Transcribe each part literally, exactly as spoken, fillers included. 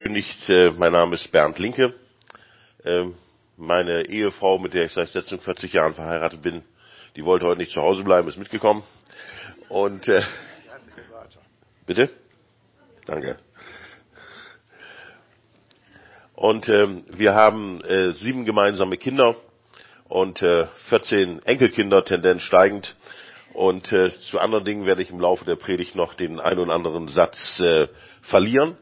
angekündigt, äh, mein Name ist Bernd Linke. Ähm, meine Ehefrau, mit der ich seit sechsundvierzig Jahren verheiratet bin, die wollte heute nicht zu Hause bleiben, ist mitgekommen. Und äh, bitte? Danke. Und ähm, wir haben äh, sieben gemeinsame Kinder und äh, vierzehn Enkelkinder, Tendenz steigend. Und äh, zu anderen Dingen werde ich im Laufe der Predigt noch den einen oder anderen Satz äh, verlieren.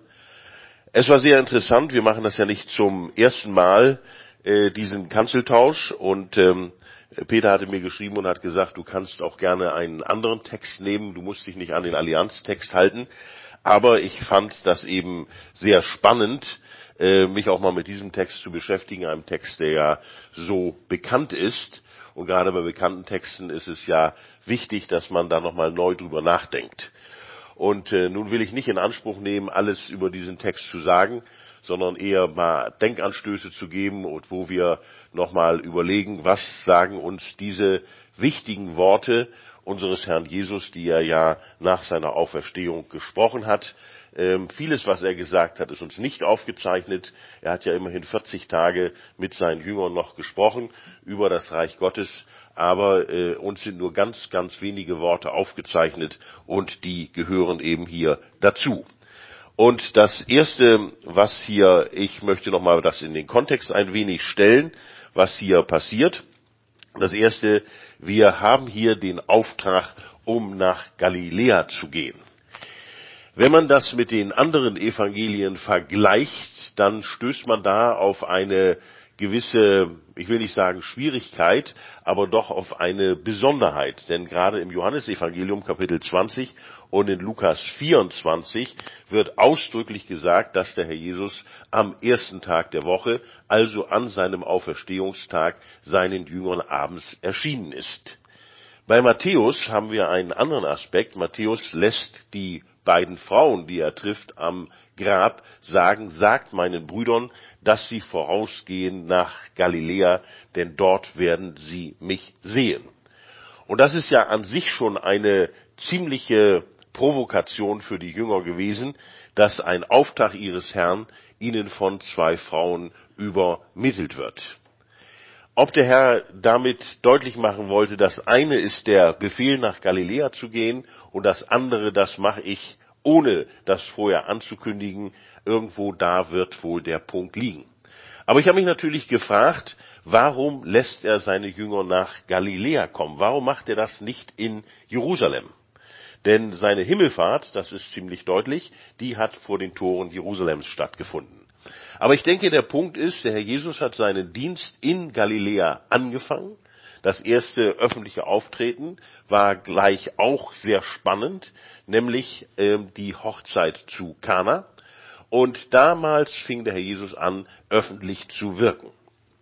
Es war sehr interessant. Wir machen das ja nicht zum ersten Mal, äh, diesen Kanzeltausch. Und ähm, Peter hatte mir geschrieben und hat gesagt, du kannst auch gerne einen anderen Text nehmen. Du musst dich nicht an den Allianztext halten. Aber ich fand das eben sehr spannend, äh, mich auch mal mit diesem Text zu beschäftigen, einem Text, der ja so bekannt ist. Und gerade bei bekannten Texten ist es ja wichtig, dass man da nochmal neu drüber nachdenkt. Und äh, nun will ich nicht in Anspruch nehmen, alles über diesen Text zu sagen, sondern eher mal Denkanstöße zu geben und wo wir nochmal überlegen, was sagen uns diese wichtigen Worte unseres Herrn Jesus, die er ja nach seiner Auferstehung gesprochen hat. Ähm, vieles, was er gesagt hat, ist uns nicht aufgezeichnet. Er hat ja immerhin vierzig Tage mit seinen Jüngern noch gesprochen über das Reich Gottes, aber äh, uns sind nur ganz, ganz wenige Worte aufgezeichnet und die gehören eben hier dazu. Und das Erste, was hier, ich möchte nochmal das in den Kontext ein wenig stellen, was hier passiert. Das Erste, wir haben hier den Auftrag, um nach Galiläa zu gehen. Wenn man das mit den anderen Evangelien vergleicht, dann stößt man da auf eine gewisse, ich will nicht sagen Schwierigkeit, aber doch auf eine Besonderheit. Denn gerade im Johannesevangelium Kapitel zwanzig und in Lukas vierundzwanzig wird ausdrücklich gesagt, dass der Herr Jesus am ersten Tag der Woche, also an seinem Auferstehungstag, seinen Jüngern abends erschienen ist. Bei Matthäus haben wir einen anderen Aspekt. Matthäus lässt die beiden Frauen, die er trifft am Grab, sagen, sagt meinen Brüdern, dass sie vorausgehen nach Galiläa, denn dort werden sie mich sehen. Und das ist ja an sich schon eine ziemliche Provokation für die Jünger gewesen, dass ein Auftrag ihres Herrn ihnen von zwei Frauen übermittelt wird. Ob der Herr damit deutlich machen wollte, das eine ist der Befehl, nach Galiläa zu gehen, und das andere, das mache ich, ohne das vorher anzukündigen, irgendwo da wird wohl der Punkt liegen. Aber ich habe mich natürlich gefragt, warum lässt er seine Jünger nach Galiläa kommen? Warum macht er das nicht in Jerusalem? Denn seine Himmelfahrt, das ist ziemlich deutlich, die hat vor den Toren Jerusalems stattgefunden. Aber ich denke, der Punkt ist, der Herr Jesus hat seinen Dienst in Galiläa angefangen. Das erste öffentliche Auftreten war gleich auch sehr spannend, nämlich ähm, die Hochzeit zu Kana. Und damals fing der Herr Jesus an, öffentlich zu wirken.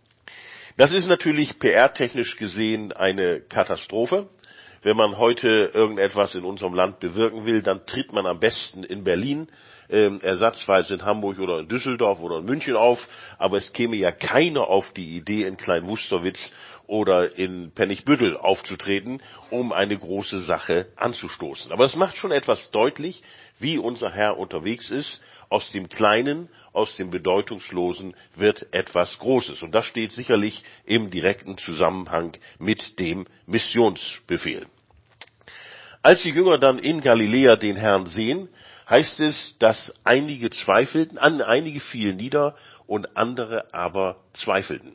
Das ist natürlich P R-technisch gesehen eine Katastrophe. Wenn man heute irgendetwas in unserem Land bewirken will, dann tritt man am besten in Berlin, äh, ersatzweise in Hamburg oder in Düsseldorf oder in München auf. Aber es käme ja keiner auf die Idee, in Klein-Wusterwitz oder in Pennigbüttel aufzutreten, um eine große Sache anzustoßen. Aber es macht schon etwas deutlich, wie unser Herr unterwegs ist. Aus dem Kleinen, aus dem Bedeutungslosen wird etwas Großes. Und das steht sicherlich im direkten Zusammenhang mit dem Missionsbefehl. Als die Jünger dann in Galiläa den Herrn sehen, heißt es, dass einige zweifelten, einige fielen nieder und andere aber zweifelten.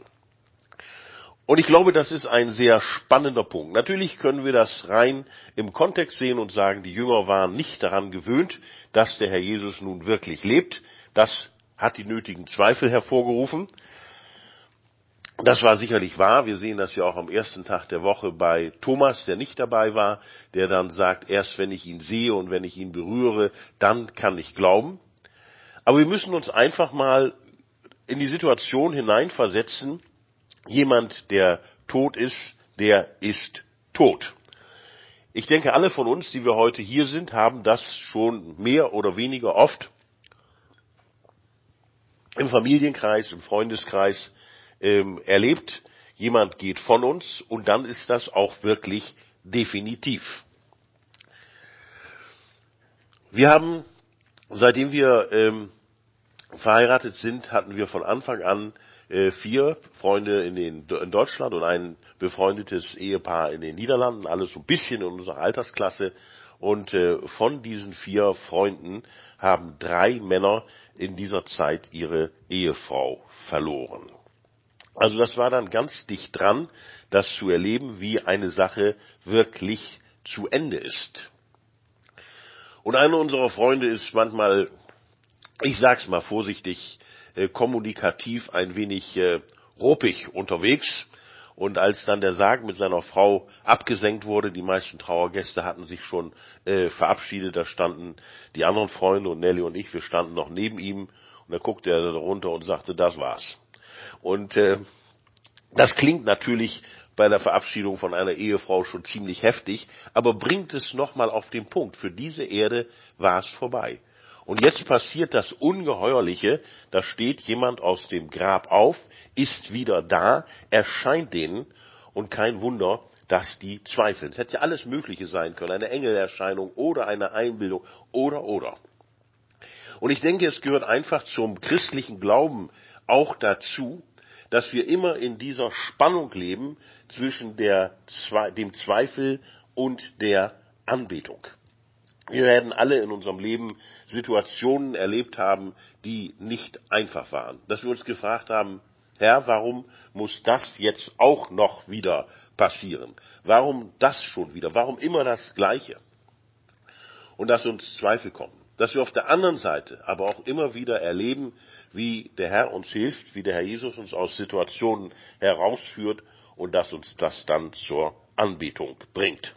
Und ich glaube, das ist ein sehr spannender Punkt. Natürlich können wir das rein im Kontext sehen und sagen, die Jünger waren nicht daran gewöhnt, dass der Herr Jesus nun wirklich lebt. Das hat die nötigen Zweifel hervorgerufen. Das war sicherlich wahr. Wir sehen das ja auch am ersten Tag der Woche bei Thomas, der nicht dabei war, der dann sagt, erst wenn ich ihn sehe und wenn ich ihn berühre, dann kann ich glauben. Aber wir müssen uns einfach mal in die Situation hineinversetzen, jemand, der tot ist, der ist tot. Ich denke, alle von uns, die wir heute hier sind, haben das schon mehr oder weniger oft im Familienkreis, im Freundeskreis ähm, erlebt. Jemand geht von uns und dann ist das auch wirklich definitiv. Wir haben, seitdem wir ähm, verheiratet sind, hatten wir von Anfang an äh, vier Freunde in, den, in Deutschland und ein befreundetes Ehepaar in den Niederlanden, alles so ein bisschen in unserer Altersklasse. Und äh, von diesen vier Freunden haben drei Männer in dieser Zeit ihre Ehefrau verloren. Also das war dann ganz dicht dran, das zu erleben, wie eine Sache wirklich zu Ende ist. Und einer unserer Freunde ist manchmal, ich sag's mal vorsichtig, äh, kommunikativ ein wenig äh, ruppig unterwegs. Und als dann der Sarg mit seiner Frau abgesenkt wurde, die meisten Trauergäste hatten sich schon äh, verabschiedet, da standen die anderen Freunde und Nelly und ich, wir standen noch neben ihm. Und da guckte er runter und sagte, das war's. Und äh, das klingt natürlich bei der Verabschiedung von einer Ehefrau schon ziemlich heftig, aber bringt es nochmal auf den Punkt. Für diese Erde war es vorbei. Und jetzt passiert das Ungeheuerliche, da steht jemand aus dem Grab auf, ist wieder da, erscheint denen und kein Wunder, dass die zweifeln. Es hätte ja alles Mögliche sein können, eine Engelerscheinung oder eine Einbildung oder oder. Und ich denke, es gehört einfach zum christlichen Glauben auch dazu, dass wir immer in dieser Spannung leben zwischen der, dem Zweifel und der Anbetung. Wir werden alle in unserem Leben Situationen erlebt haben, die nicht einfach waren. Dass wir uns gefragt haben, Herr, warum muss das jetzt auch noch wieder passieren? Warum das schon wieder? Warum immer das Gleiche? Und dass uns Zweifel kommen. Dass wir auf der anderen Seite aber auch immer wieder erleben, wie der Herr uns hilft, wie der Herr Jesus uns aus Situationen herausführt und dass uns das dann zur Anbetung bringt.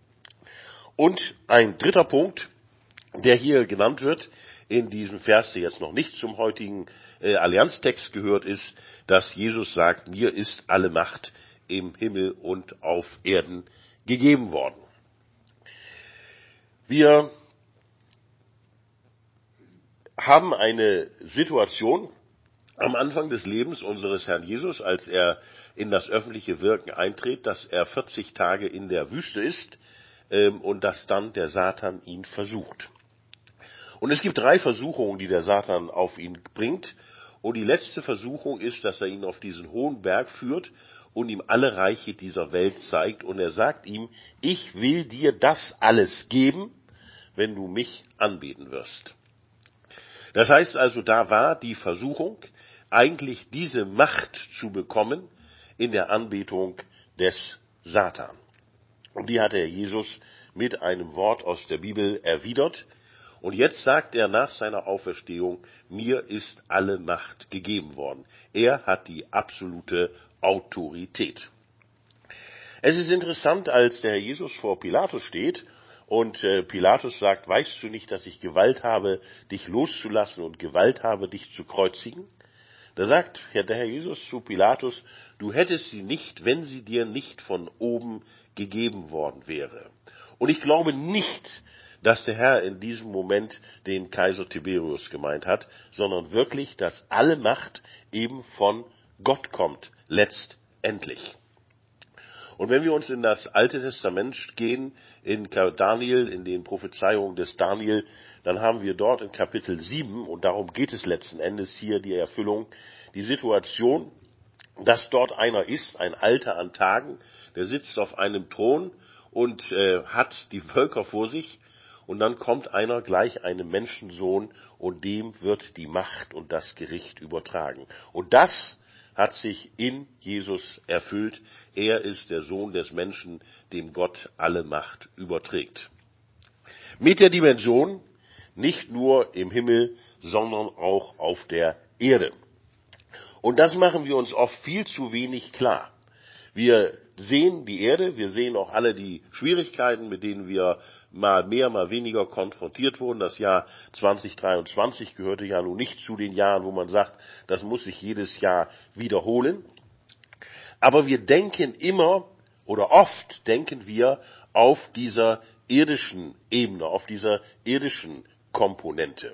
Und ein dritter Punkt, der hier genannt wird, in diesem Vers, der jetzt noch nicht zum heutigen äh, Allianztext gehört, ist, dass Jesus sagt, mir ist alle Macht im Himmel und auf Erden gegeben worden. Wir haben eine Situation am Anfang des Lebens unseres Herrn Jesus, als er in das öffentliche Wirken eintritt, dass er vierzig Tage in der Wüste ist ähm, und dass dann der Satan ihn versucht. Und es gibt drei Versuchungen, die der Satan auf ihn bringt. Und die letzte Versuchung ist, dass er ihn auf diesen hohen Berg führt und ihm alle Reiche dieser Welt zeigt. Und er sagt ihm, ich will dir das alles geben, wenn du mich anbeten wirst. Das heißt also, da war die Versuchung, eigentlich diese Macht zu bekommen in der Anbetung des Satan. Und die hat der Jesus mit einem Wort aus der Bibel erwidert. Und jetzt sagt er nach seiner Auferstehung, mir ist alle Macht gegeben worden. Er hat die absolute Autorität. Es ist interessant, als der Herr Jesus vor Pilatus steht und äh, Pilatus sagt, weißt du nicht, dass ich Gewalt habe, dich loszulassen und Gewalt habe, dich zu kreuzigen? Da sagt der Herr Jesus zu Pilatus, du hättest sie nicht, wenn sie dir nicht von oben gegeben worden wäre. Und ich glaube nicht, dass der Herr in diesem Moment den Kaiser Tiberius gemeint hat, sondern wirklich, dass alle Macht eben von Gott kommt, letztendlich. Und wenn wir uns in das Alte Testament gehen, in Daniel, in den Prophezeiungen des Daniel, dann haben wir dort in Kapitel sieben, und darum geht es letzten Endes hier, die Erfüllung, die Situation, dass dort einer ist, ein Alter an Tagen, der sitzt auf einem Thron und äh, hat die Völker vor sich, und dann kommt einer gleich einem Menschensohn, und dem wird die Macht und das Gericht übertragen. Und das hat sich in Jesus erfüllt. Er ist der Sohn des Menschen, dem Gott alle Macht überträgt. Mit der Dimension, nicht nur im Himmel, sondern auch auf der Erde. Und das machen wir uns oft viel zu wenig klar. Wir sehen die Erde, wir sehen auch alle die Schwierigkeiten, mit denen wir mal mehr, mal weniger konfrontiert wurden. Das Jahr zwanzig dreiundzwanzig gehörte ja nun nicht zu den Jahren, wo man sagt, das muss sich jedes Jahr wiederholen. Aber wir denken immer oder oft denken wir auf dieser irdischen Ebene, auf dieser irdischen Komponente.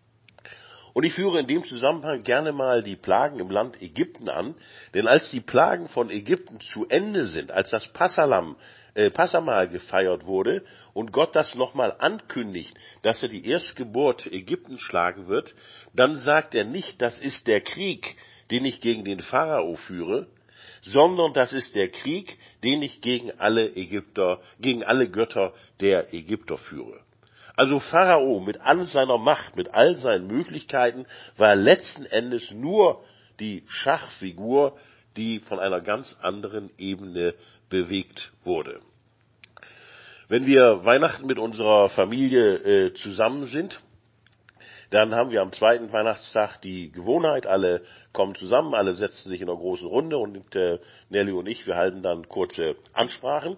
Und ich führe in dem Zusammenhang gerne mal die Plagen im Land Ägypten an, denn als die Plagen von Ägypten zu Ende sind, als das Passahlamm äh, Passahmahl gefeiert wurde und Gott das nochmal ankündigt, dass er die Erstgeburt Ägyptens schlagen wird, dann sagt er nicht, das ist der Krieg, den ich gegen den Pharao führe, sondern das ist der Krieg, den ich gegen alle Ägypter, gegen alle Götter der Ägypter führe. Also Pharao mit all seiner Macht, mit all seinen Möglichkeiten, war letzten Endes nur die Schachfigur, die von einer ganz anderen Ebene bewegt wurde. Wenn wir Weihnachten mit unserer Familie äh, zusammen sind, dann haben wir am zweiten Weihnachtstag die Gewohnheit, alle kommen zusammen, alle setzen sich in einer großen Runde und äh, Nelly und ich, wir halten dann kurze Ansprachen.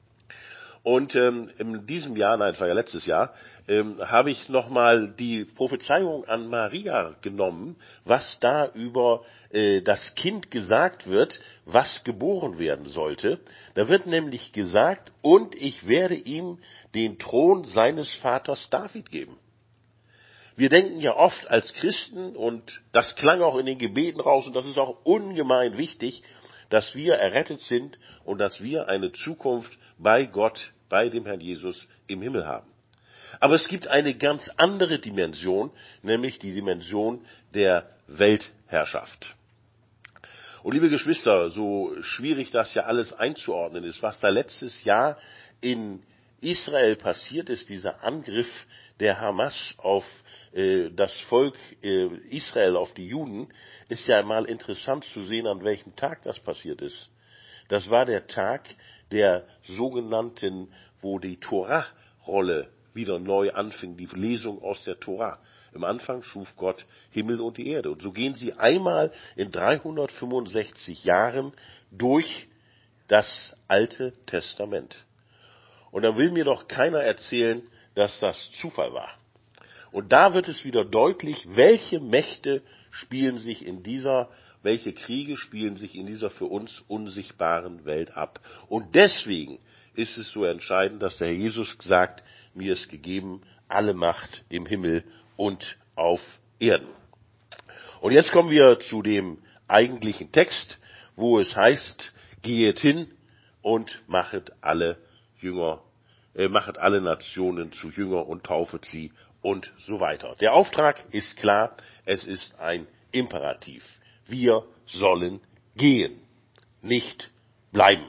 Und ähm, in diesem Jahr, nein, es war ja letztes Jahr, ähm, habe ich nochmal die Prophezeiung an Maria genommen, was da über äh, das Kind gesagt wird, was geboren werden sollte. Da wird nämlich gesagt, und ich werde ihm den Thron seines Vaters David geben. Wir denken ja oft als Christen, und das klang auch in den Gebeten raus, und das ist auch ungemein wichtig, dass wir errettet sind und dass wir eine Zukunft bei Gott, bei dem Herrn Jesus im Himmel haben. Aber es gibt eine ganz andere Dimension, nämlich die Dimension der Weltherrschaft. Und liebe Geschwister, so schwierig das ja alles einzuordnen ist, was da letztes Jahr in Israel passiert ist, dieser Angriff der Hamas auf äh, das Volk äh, Israel, auf die Juden, ist ja mal interessant zu sehen, an welchem Tag das passiert ist. Das war der Tag der sogenannten, wo die Torah-Rolle wieder neu anfing, die Lesung aus der Torah. Im Anfang schuf Gott Himmel und die Erde. Und so gehen sie einmal in dreihundertfünfundsechzig Jahren durch das Alte Testament. Und dann will mir doch keiner erzählen, dass das Zufall war. Und da wird es wieder deutlich, welche Mächte spielen sich in dieser, welche Kriege spielen sich in dieser für uns unsichtbaren Welt ab. Und deswegen ist es so entscheidend, dass der Herr Jesus sagt, mir ist gegeben alle Macht im Himmel und auf Erden. Und jetzt kommen wir zu dem eigentlichen Text, wo es heißt, geht hin und machet alle Jünger, äh, machet alle Nationen zu Jünger und taufet sie und so weiter. Der Auftrag ist klar, es ist ein Imperativ. Wir sollen gehen, nicht bleiben.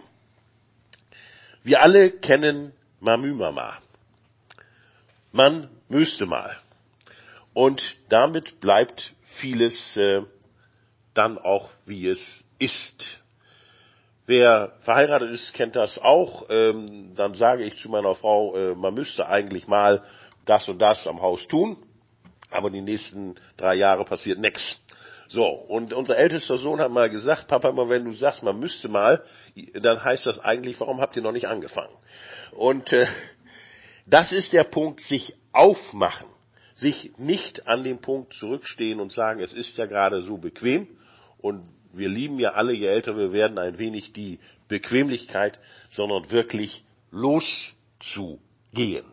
Wir alle kennen Mamü Mama. Man müsste mal. Und damit bleibt vieles äh, dann auch, wie es ist. Wer verheiratet ist, kennt das auch. Ähm, dann sage ich zu meiner Frau, äh, man müsste eigentlich mal das und das am Haus tun, aber die nächsten drei Jahre passiert nichts. So, und unser ältester Sohn hat mal gesagt, Papa, immer wenn du sagst, man müsste mal, dann heißt das eigentlich, warum habt ihr noch nicht angefangen? Und äh, das ist der Punkt, sich aufmachen, sich nicht an den Punkt zurückstehen und sagen, es ist ja gerade so bequem und wir lieben ja alle, je älter wir werden, ein wenig die Bequemlichkeit, sondern wirklich loszugehen.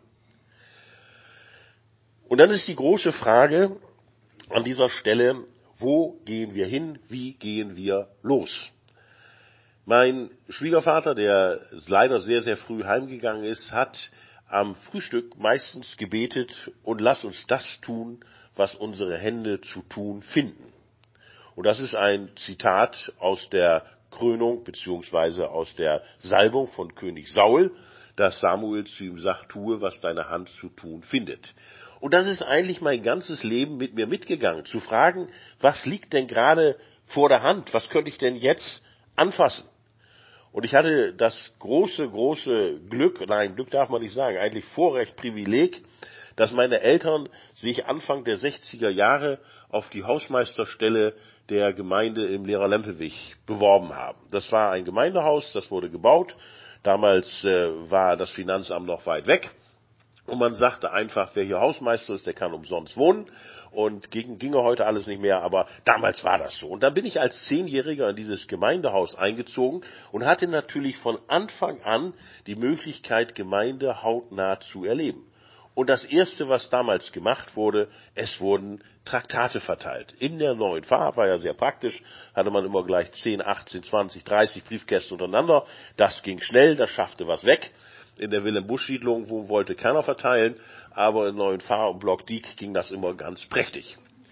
Und dann ist die große Frage an dieser Stelle, wo gehen wir hin, wie gehen wir los? Mein Schwiegervater, der leider sehr, sehr früh heimgegangen ist, hat am Frühstück meistens gebetet, und lass uns das tun, was unsere Hände zu tun finden. Und das ist ein Zitat aus der Krönung beziehungsweise aus der Salbung von König Saul, dass Samuel zu ihm sagt, tue, was deine Hand zu tun findet. Und das ist eigentlich mein ganzes Leben mit mir mitgegangen, zu fragen, was liegt denn gerade vor der Hand, was könnte ich denn jetzt anfassen? Und ich hatte das große, große Glück, nein, Glück darf man nicht sagen, eigentlich Vorrecht, Privileg, dass meine Eltern sich Anfang der sechziger Jahre auf die Hausmeisterstelle der Gemeinde im Lehrer-Lempeweg beworben haben. Das war ein Gemeindehaus, das wurde gebaut. Damals äh, war das Finanzamt noch weit weg. Und man sagte einfach, wer hier Hausmeister ist, der kann umsonst wohnen. Und ging, ginge heute alles nicht mehr, aber damals war das so. Und dann bin ich als Zehnjähriger in dieses Gemeindehaus eingezogen und hatte natürlich von Anfang an die Möglichkeit, Gemeinde hautnah zu erleben. Und das Erste, was damals gemacht wurde, es wurden Traktate verteilt. In der neuen Pfarr war ja sehr praktisch, hatte man immer gleich zehn, achtzehn, zwanzig, dreißig Briefkästen untereinander. Das ging schnell, das schaffte was weg. In der Wilhelm-Busch-Siedlung, wo wollte keiner verteilen, aber in neuen Pfarr und Block Dieck ging das immer ganz prächtig.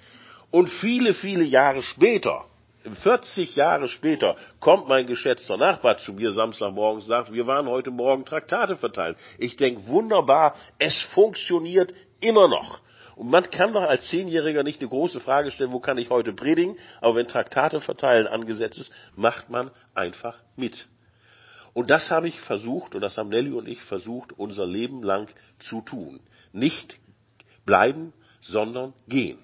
Und viele, viele Jahre später, vierzig Jahre später, kommt mein geschätzter Nachbar zu mir Samstagmorgens und sagt, wir waren heute Morgen Traktate verteilen. Ich denke, wunderbar, es funktioniert immer noch. Und man kann doch als Zehnjähriger nicht eine große Frage stellen, wo kann ich heute predigen? Aber wenn Traktate verteilen angesetzt ist, macht man einfach mit. Und das habe ich versucht, und das haben Nelly und ich versucht, unser Leben lang zu tun. Nicht bleiben, sondern gehen.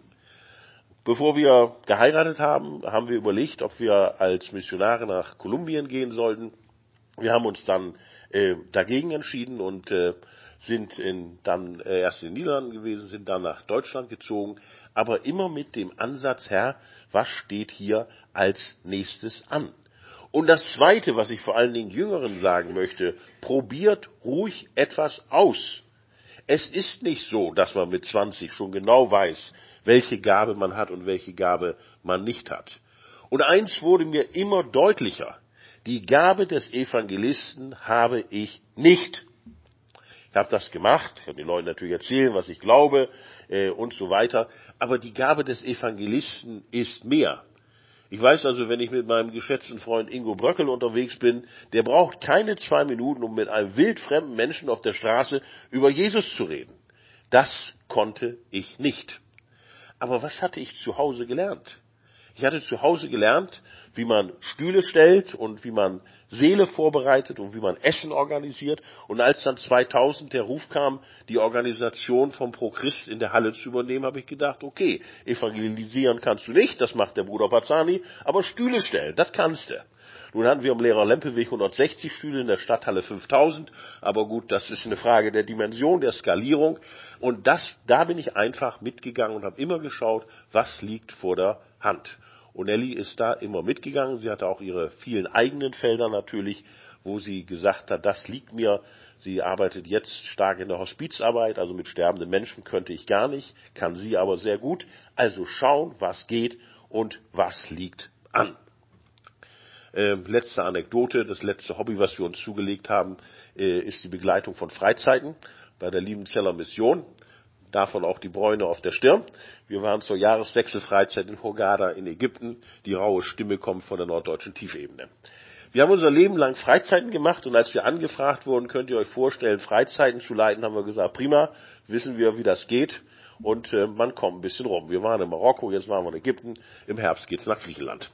Bevor wir geheiratet haben, haben wir überlegt, ob wir als Missionare nach Kolumbien gehen sollten. Wir haben uns dann äh, dagegen entschieden und äh, sind in, dann äh, erst in den Niederlanden gewesen, sind dann nach Deutschland gezogen, aber immer mit dem Ansatz, Herr, was steht hier als nächstes an? Und das Zweite, was ich vor allen Dingen Jüngeren sagen möchte, probiert ruhig etwas aus. Es ist nicht so, dass man mit zwanzig schon genau weiß, welche Gabe man hat und welche Gabe man nicht hat. Und eins wurde mir immer deutlicher. Die Gabe des Evangelisten habe ich nicht. Ich habe das gemacht, ich kann den Leuten natürlich erzählen, was ich glaube äh, und so weiter. Aber die Gabe des Evangelisten ist mehr. Ich weiß also, wenn ich mit meinem geschätzten Freund Ingo Bröckel unterwegs bin, der braucht keine zwei Minuten, um mit einem wildfremden Menschen auf der Straße über Jesus zu reden. Das konnte ich nicht. Aber was hatte ich zu Hause gelernt? Ich hatte zu Hause gelernt, wie man Stühle stellt und wie man Seele vorbereitet und wie man Essen organisiert. Und als dann zweitausend der Ruf kam, die Organisation vom Pro Christ in der Halle zu übernehmen, habe ich gedacht, okay, evangelisieren kannst du nicht, das macht der Bruder Pazzani, aber Stühle stellen, das kannst du. Nun hatten wir am Lehrer-Lempeweg hundertsechzig Stühle, in der Stadthalle fünftausend, aber gut, das ist eine Frage der Dimension, der Skalierung. Und das, da bin ich einfach mitgegangen und habe immer geschaut, was liegt vor der Hand. Und Nelly ist da immer mitgegangen. Sie hatte auch ihre vielen eigenen Felder natürlich, wo sie gesagt hat, das liegt mir. Sie arbeitet jetzt stark in der Hospizarbeit, also mit sterbenden Menschen könnte ich gar nicht, kann sie aber sehr gut. Also schauen, was geht und was liegt an. Äh, letzte Anekdote, das letzte Hobby, was wir uns zugelegt haben, äh, ist die Begleitung von Freizeiten bei der Liebenzeller Mission. Davon auch die Bräune auf der Stirn. Wir waren zur Jahreswechselfreizeit in Hurghada in Ägypten. Die raue Stimme kommt von der norddeutschen Tiefebene. Wir haben unser Leben lang Freizeiten gemacht und als wir angefragt wurden, könnt ihr euch vorstellen, Freizeiten zu leiten, haben wir gesagt, prima, wissen wir, wie das geht und äh, man kommt ein bisschen rum. Wir waren in Marokko, jetzt waren wir in Ägypten, im Herbst geht's nach Griechenland.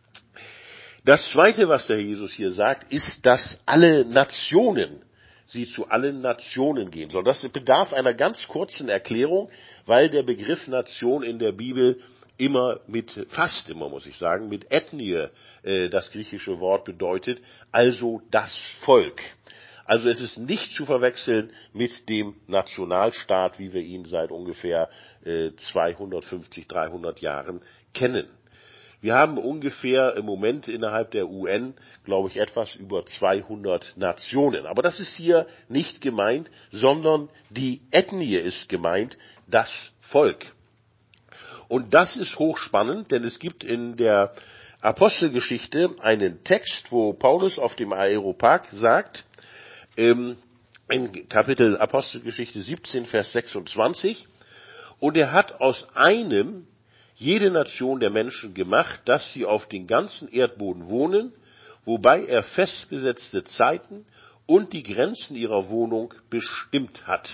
Das Zweite, was der Jesus hier sagt, ist, dass alle Nationen sie zu allen Nationen gehen sollen. Das bedarf einer ganz kurzen Erklärung, weil der Begriff Nation in der Bibel immer mit, fast immer muss ich sagen, mit Ethnie äh, das griechische Wort bedeutet, also das Volk. Also es ist nicht zu verwechseln mit dem Nationalstaat, wie wir ihn seit ungefähr äh, zweihundertfünfzig, dreihundert Jahren kennen. Wir haben ungefähr im Moment innerhalb der U N, glaube ich, etwas über zweihundert Nationen. Aber das ist hier nicht gemeint, sondern die Ethnie ist gemeint, das Volk. Und das ist hochspannend, denn es gibt in der Apostelgeschichte einen Text, wo Paulus auf dem Areopag sagt, ähm, in Kapitel Apostelgeschichte siebzehn, Vers sechsundzwanzig, und er hat aus einem jede Nation der Menschen gemacht, dass sie auf den ganzen Erdboden wohnen, wobei er festgesetzte Zeiten und die Grenzen ihrer Wohnung bestimmt hat.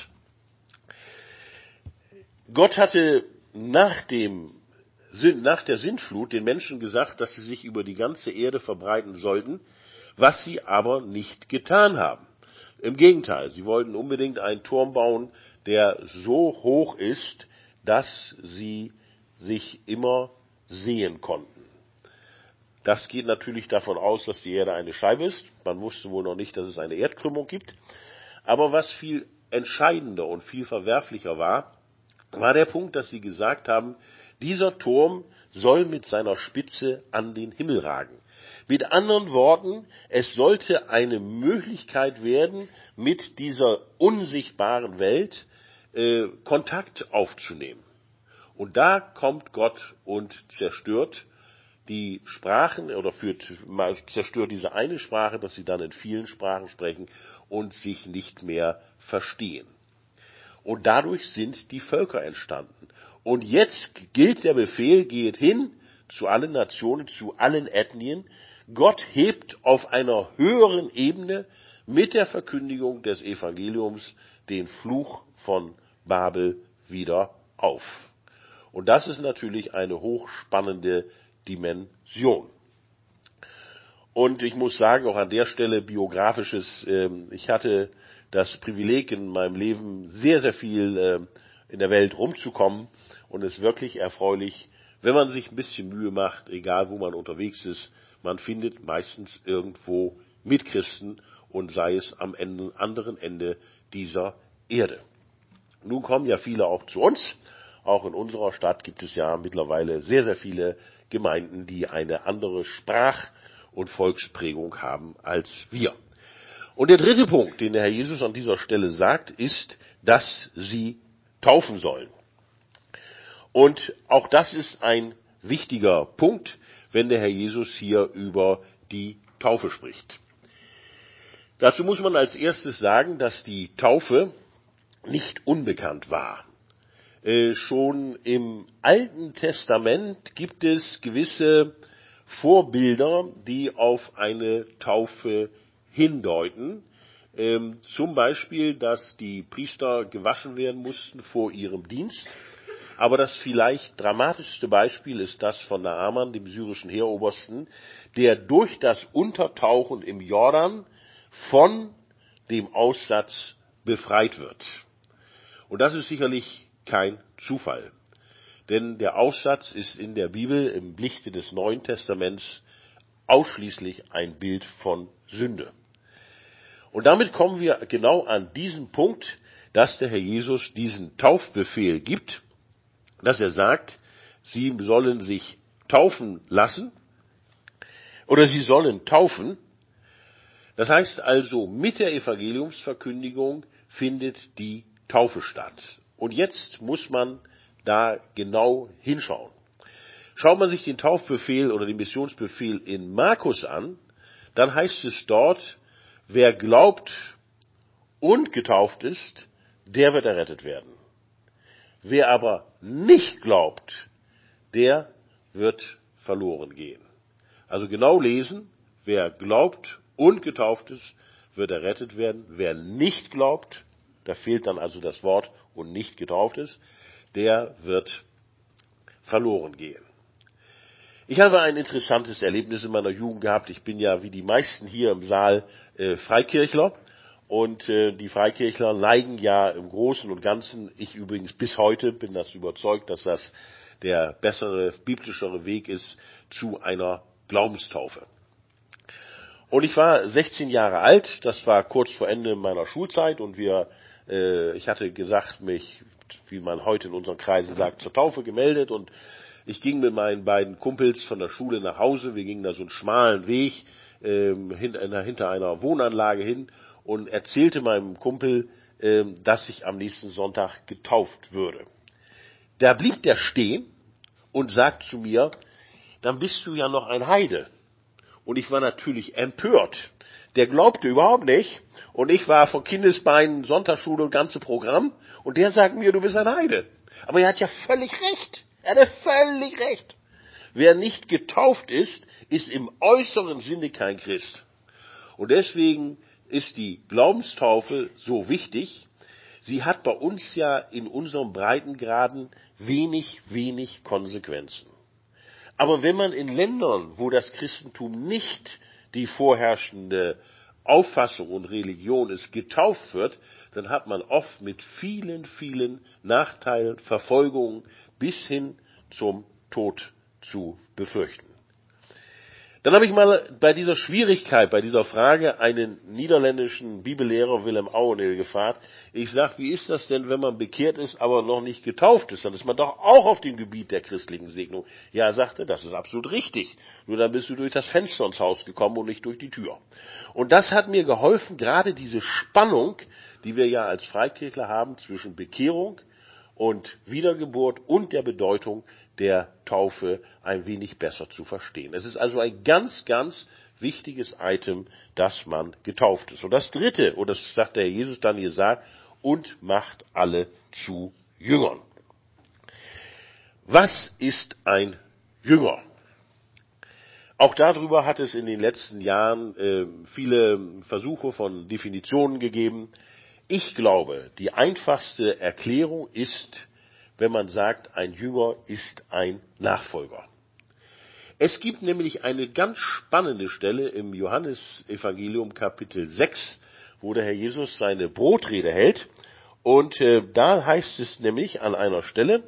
Gott hatte nach, dem, nach der Sintflut den Menschen gesagt, dass sie sich über die ganze Erde verbreiten sollten, was sie aber nicht getan haben. Im Gegenteil, sie wollten unbedingt einen Turm bauen, der so hoch ist, dass sie sich immer sehen konnten. Das geht natürlich davon aus, dass die Erde eine Scheibe ist. Man wusste wohl noch nicht, dass es eine Erdkrümmung gibt. Aber was viel entscheidender und viel verwerflicher war, war der Punkt, dass sie gesagt haben, dieser Turm soll mit seiner Spitze an den Himmel ragen. Mit anderen Worten, es sollte eine Möglichkeit werden, mit dieser unsichtbaren Welt äh, Kontakt aufzunehmen. Und da kommt Gott und zerstört die Sprachen oder führt, zerstört diese eine Sprache, dass sie dann in vielen Sprachen sprechen und sich nicht mehr verstehen. Und dadurch sind die Völker entstanden. Und jetzt gilt der Befehl, geht hin zu allen Nationen, zu allen Ethnien. Gott hebt auf einer höheren Ebene mit der Verkündigung des Evangeliums den Fluch von Babel wieder auf. Und das ist natürlich eine hochspannende Dimension. Und ich muss sagen, auch an der Stelle biografisches, ich hatte das Privileg in meinem Leben sehr, sehr viel in der Welt rumzukommen und es ist wirklich erfreulich, wenn man sich ein bisschen Mühe macht, egal wo man unterwegs ist, man findet meistens irgendwo Mitchristen und sei es am Ende, anderen Ende dieser Erde. Nun kommen ja viele auch zu uns. Auch in unserer Stadt gibt es ja mittlerweile sehr, sehr viele Gemeinden, die eine andere Sprach- und Volksprägung haben als wir. Und der dritte Punkt, den der Herr Jesus an dieser Stelle sagt, ist, dass sie taufen sollen. Und auch das ist ein wichtiger Punkt, wenn der Herr Jesus hier über die Taufe spricht. Dazu muss man als erstes sagen, dass die Taufe nicht unbekannt war. Äh, schon im Alten Testament gibt es gewisse Vorbilder, die auf eine Taufe hindeuten. Ähm, zum Beispiel, dass die Priester gewaschen werden mussten vor ihrem Dienst. Aber das vielleicht dramatischste Beispiel ist das von Naaman, dem syrischen Heerobersten, der durch das Untertauchen im Jordan von dem Aussatz befreit wird. Und das ist sicherlich kein Zufall. Denn der Aussatz ist in der Bibel im Lichte des Neuen Testaments ausschließlich ein Bild von Sünde. Und damit kommen wir genau an diesen Punkt, dass der Herr Jesus diesen Taufbefehl gibt, dass er sagt, sie sollen sich taufen lassen oder sie sollen taufen. Das heißt also, mit der Evangeliumsverkündigung findet die Taufe statt. Und jetzt muss man da genau hinschauen. Schaut man sich den Taufbefehl oder den Missionsbefehl in Markus an, dann heißt es dort, wer glaubt und getauft ist, der wird errettet werden. Wer aber nicht glaubt, der wird verloren gehen. Also genau lesen, wer glaubt und getauft ist, wird errettet werden. Wer nicht glaubt, da fehlt dann also das Wort und nicht getauft ist, der wird verloren gehen. Ich habe ein interessantes Erlebnis in meiner Jugend gehabt. Ich bin ja wie die meisten hier im Saal äh, Freikirchler. Und äh, die Freikirchler neigen ja im Großen und Ganzen, ich übrigens bis heute bin das überzeugt, dass das der bessere, biblischere Weg ist, zu einer Glaubenstaufe. Und ich war sechzehn Jahre alt, das war kurz vor Ende meiner Schulzeit und wir, äh, ich hatte gesagt, mich, wie man heute in unseren Kreisen sagt, zur Taufe gemeldet und ich ging mit meinen beiden Kumpels von der Schule nach Hause, wir gingen da so einen schmalen Weg äh, hinter, hinter einer Wohnanlage hin und erzählte meinem Kumpel, äh, dass ich am nächsten Sonntag getauft würde. Da blieb der stehen und sagt zu mir, dann bist du ja noch ein Heide. Und ich war natürlich empört. Der glaubte überhaupt nicht. Und ich war von Kindesbeinen, Sonntagsschule und ganze Programm. Und der sagt mir, du bist ein Heide. Aber er hat ja völlig recht. Er hatte völlig recht. Wer nicht getauft ist, ist im äußeren Sinne kein Christ. Und deswegen ist die Glaubenstaufe so wichtig. Sie hat bei uns ja in unserem Breitengraden wenig, wenig Konsequenzen. Aber wenn man in Ländern, wo das Christentum nicht die vorherrschende Auffassung und Religion ist, getauft wird, dann hat man oft mit vielen, vielen Nachteilen, Verfolgungen bis hin zum Tod zu befürchten. Dann habe ich mal bei dieser Schwierigkeit, bei dieser Frage einen niederländischen Bibellehrer Willem Ouweneel gefragt. Ich sage, wie ist das denn, wenn man bekehrt ist, aber noch nicht getauft ist? Dann ist man doch auch auf dem Gebiet der christlichen Segnung. Ja, er sagte, das ist absolut richtig. Nur dann bist du durch das Fenster ins Haus gekommen und nicht durch die Tür. Und das hat mir geholfen, gerade diese Spannung, die wir ja als Freikirchler haben zwischen Bekehrung und Wiedergeburt und der Bedeutung der Taufe ein wenig besser zu verstehen. Es ist also ein ganz, ganz wichtiges Item, dass man getauft ist. Und das Dritte, und das sagt der Herr Jesus dann hier sagt, und macht alle zu Jüngern. Was ist ein Jünger? Auch darüber hat es in den letzten Jahren äh, viele Versuche von Definitionen gegeben. Ich glaube, die einfachste Erklärung ist, wenn man sagt, ein Jünger ist ein Nachfolger. Es gibt nämlich eine ganz spannende Stelle im Johannesevangelium Kapitel sechs, wo der Herr Jesus seine Brotrede hält. Und äh, da heißt es nämlich an einer Stelle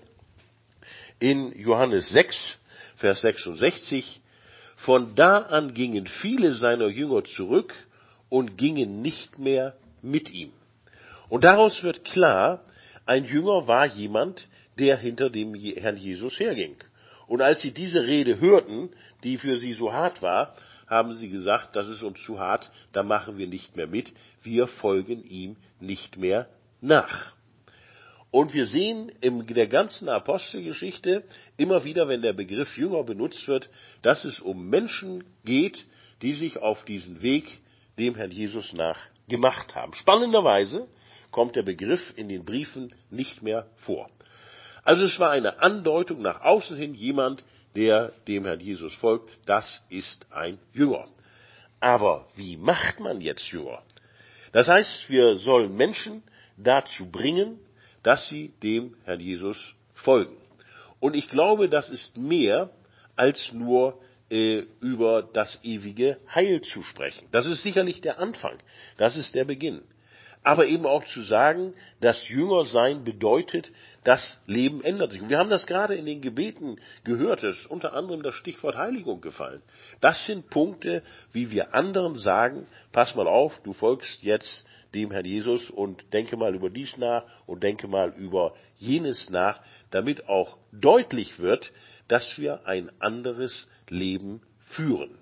in Johannes sechs, Vers sechsundsechzig, von da an gingen viele seiner Jünger zurück und gingen nicht mehr mit ihm. Und daraus wird klar, ein Jünger war jemand, der hinter dem Herrn Jesus herging. Und als sie diese Rede hörten, die für sie so hart war, haben sie gesagt, das ist uns zu hart, da machen wir nicht mehr mit, wir folgen ihm nicht mehr nach. Und wir sehen in der ganzen Apostelgeschichte immer wieder, wenn der Begriff Jünger benutzt wird, dass es um Menschen geht, die sich auf diesen Weg dem Herrn Jesus nach gemacht haben. Spannenderweise kommt der Begriff in den Briefen nicht mehr vor. Also es war eine Andeutung nach außen hin, jemand, der dem Herrn Jesus folgt, das ist ein Jünger. Aber wie macht man jetzt Jünger? Das heißt, wir sollen Menschen dazu bringen, dass sie dem Herrn Jesus folgen. Und ich glaube, das ist mehr als nur äh, über das ewige Heil zu sprechen. Das ist sicherlich der Anfang, das ist der Beginn. Aber eben auch zu sagen, dass Jünger sein bedeutet, das Leben ändert sich. Und wir haben das gerade in den Gebeten gehört, es ist unter anderem das Stichwort Heiligung gefallen. Das sind Punkte, wie wir anderen sagen, pass mal auf, du folgst jetzt dem Herrn Jesus und denke mal über dies nach und denke mal über jenes nach, damit auch deutlich wird, dass wir ein anderes Leben führen.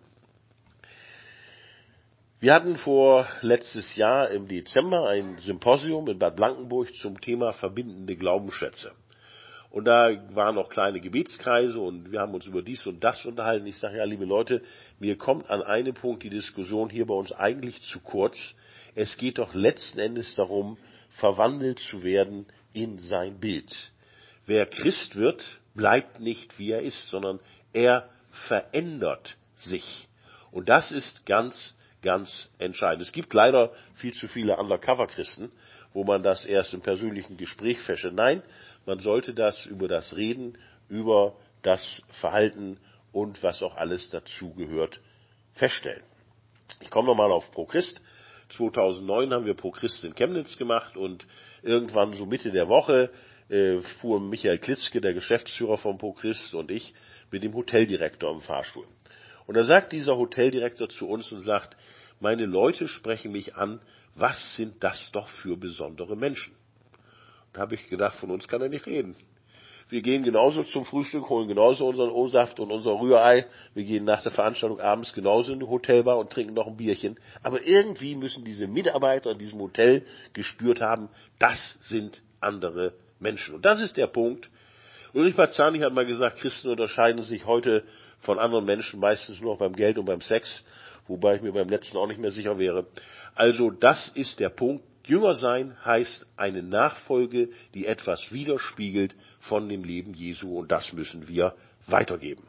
Wir hatten vor letztes Jahr im Dezember ein Symposium in Bad Blankenburg zum Thema verbindende Glaubensschätze. Und da waren noch kleine Gebetskreise und wir haben uns über dies und das unterhalten. Ich sage, ja, liebe Leute, mir kommt an einem Punkt die Diskussion hier bei uns eigentlich zu kurz. Es geht doch letzten Endes darum, verwandelt zu werden in sein Bild. Wer Christ wird, bleibt nicht, wie er ist, sondern er verändert sich. Und das ist ganz Ganz entscheidend. Es gibt leider viel zu viele Undercover-Christen, wo man das erst im persönlichen Gespräch feststellt. Nein, man sollte das über das Reden, über das Verhalten und was auch alles dazugehört, feststellen. Ich komme nochmal auf ProChrist. zweitausendneun haben wir ProChrist in Chemnitz gemacht und irgendwann so Mitte der Woche äh, fuhren Michael Klitzke, der Geschäftsführer von ProChrist, und ich mit dem Hoteldirektor im Fahrstuhl. Und da sagt dieser Hoteldirektor zu uns und sagt, meine Leute sprechen mich an, was sind das doch für besondere Menschen? Da habe ich gedacht, von uns kann er nicht reden. Wir gehen genauso zum Frühstück, holen genauso unseren O-Saft und unser Rührei. Wir gehen nach der Veranstaltung abends genauso in die Hotelbar und trinken noch ein Bierchen. Aber irgendwie müssen diese Mitarbeiter in diesem Hotel gespürt haben, das sind andere Menschen. Und das ist der Punkt. Ulrich Bazzani hat mal gesagt, Christen unterscheiden sich heute von anderen Menschen meistens nur noch beim Geld und beim Sex, wobei ich mir beim letzten auch nicht mehr sicher wäre. Also das ist der Punkt. Jünger sein heißt eine Nachfolge, die etwas widerspiegelt von dem Leben Jesu, und das müssen wir weitergeben.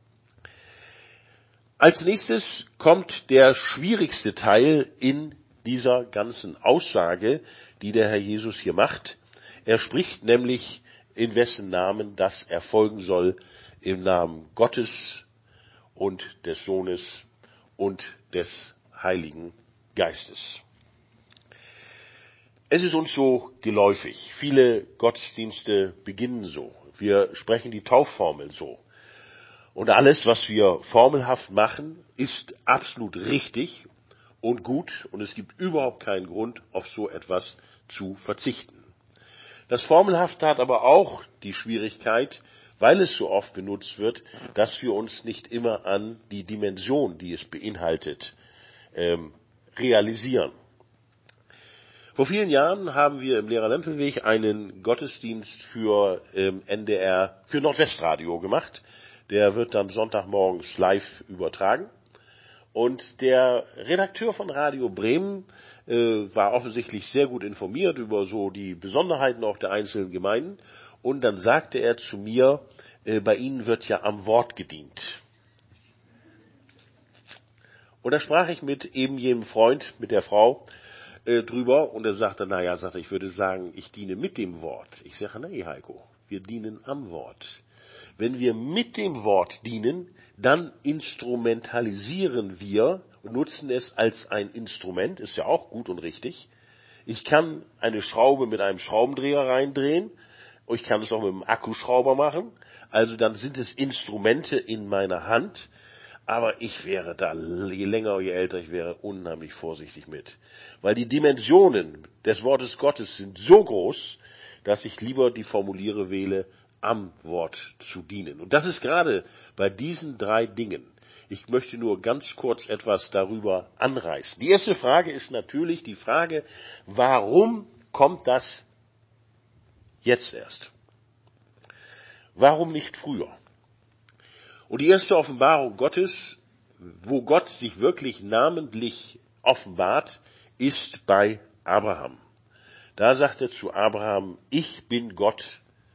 Als nächstes kommt der schwierigste Teil in dieser ganzen Aussage, die der Herr Jesus hier macht. Er spricht nämlich, in wessen Namen das erfolgen soll, im Namen Gottes und des Sohnes und des Heiligen Geistes. Es ist uns so geläufig. Viele Gottesdienste beginnen so. Wir sprechen die Taufformel so. Und alles, was wir formelhaft machen, ist absolut richtig und gut und es gibt überhaupt keinen Grund, auf so etwas zu verzichten. Das Formelhafte hat aber auch die Schwierigkeit, weil es so oft benutzt wird, dass wir uns nicht immer an die Dimension, die es beinhaltet, ähm, realisieren. Vor vielen Jahren haben wir im Lehrer-Lempelweg einen Gottesdienst für ähm, N D R, für Nordwestradio gemacht. Der wird dann Sonntagmorgens live übertragen. Und der Redakteur von Radio Bremen äh, war offensichtlich sehr gut informiert über so die Besonderheiten auch der einzelnen Gemeinden. Und dann sagte er zu mir, äh, bei Ihnen wird ja am Wort gedient. Und da sprach ich mit eben jenem Freund, mit der Frau, äh, drüber. Und er sagte, naja, sagte, ich würde sagen, ich diene mit dem Wort. Ich sage, nee, Heiko, wir dienen am Wort. Wenn wir mit dem Wort dienen, dann instrumentalisieren wir und nutzen es als ein Instrument, ist ja auch gut und richtig. Ich kann eine Schraube mit einem Schraubendreher reindrehen, und ich kann es auch mit einem Akkuschrauber machen. Also dann sind es Instrumente in meiner Hand. Aber ich wäre da, je länger, je älter ich wäre, unheimlich vorsichtig mit. Weil die Dimensionen des Wortes Gottes sind so groß, dass ich lieber die Formuliere wähle, am Wort zu dienen. Und das ist gerade bei diesen drei Dingen. Ich möchte nur ganz kurz etwas darüber anreißen. Die erste Frage ist natürlich die Frage, warum kommt das jetzt erst? Warum nicht früher? Und die erste Offenbarung Gottes, wo Gott sich wirklich namentlich offenbart, ist bei Abraham. Da sagt er zu Abraham, ich bin Gott,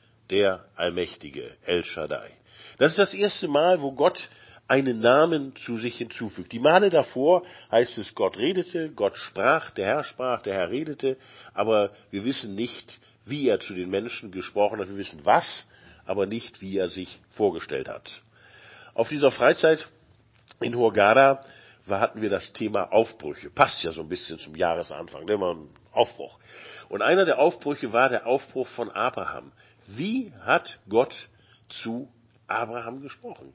der Allmächtige, El Shaddai. Das ist das erste Mal, wo Gott einen Namen zu sich hinzufügt. Die Male davor heißt es, Gott redete, Gott sprach, der Herr sprach, der Herr redete, aber wir wissen nicht, wie er zu den Menschen gesprochen hat. Wir wissen was, aber nicht, wie er sich vorgestellt hat. Auf dieser Freizeit in Hurghada hatten wir das Thema Aufbrüche. Passt ja so ein bisschen zum Jahresanfang, immer ein Aufbruch. Und einer der Aufbrüche war der Aufbruch von Abraham. Wie hat Gott zu Abraham gesprochen?